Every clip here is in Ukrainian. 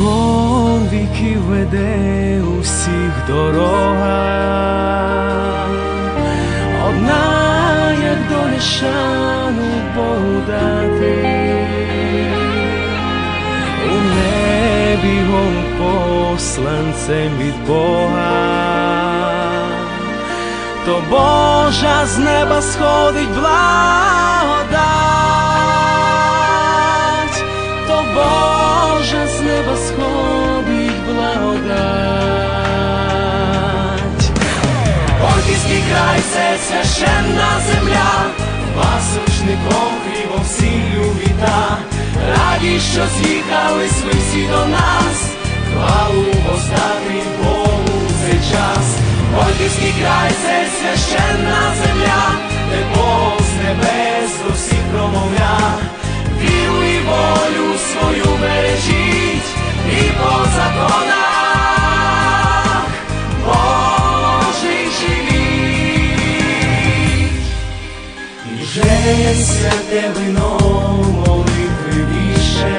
Спокон віків веде у всіх дорогах, одна, як доля шану Богу дати, у небі посланцем від Бога, то Божа з неба сходить благодать, то Божа з неба сходить благодать. Орківський край – це священна земля, пасочником хлібом сіллю віта. Раді, що з'їхались ви всі до нас, хвалу воздати Богу в цей час. Орківський край – це священна земля, де Бог з небес до всіх промовля. Віру і волю свою бережіть, і по законах Божих живіть. І вже святе вино молитви більше,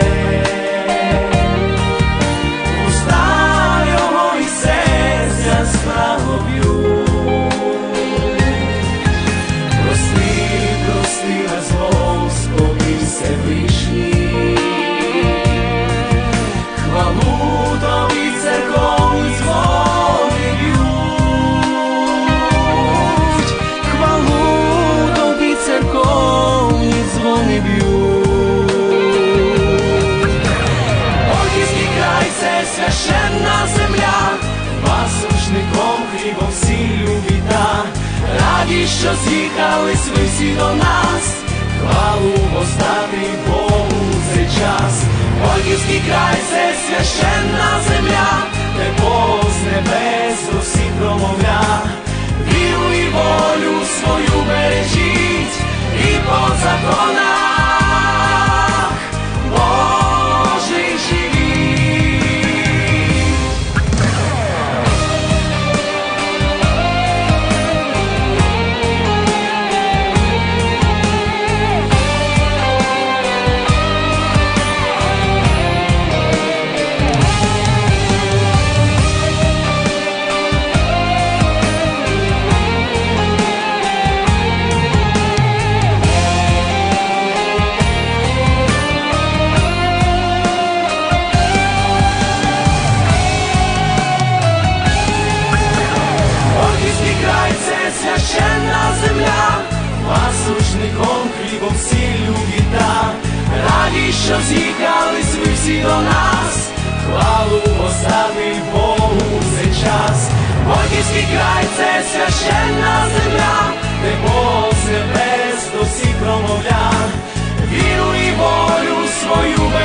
уста його і серця справо б'ють. Прости, прости нас, Господи Всевишній, хвалу тобі церковні дзвони б'ють, хвалу тобі церковні дзвони б'ють. Орківський край – це священна земля, пасочником хлібом сіллю віта. Раді, що з'їхались ви всі до нас, хвалу воздати Богу в цей час. Орківський край – це священна земля, де Бог з небес до всіх промовля. Віру і волю свою бережіть, і по законах Божих живіть. Священна земля, пасочником хлібом сіллю віта. Раді, що з'їхались ви всі до нас, хвалу воздати Богу в цей час. Орківський край – це священна земля, де Бог з небес до всіх промовля. Віру і волю свою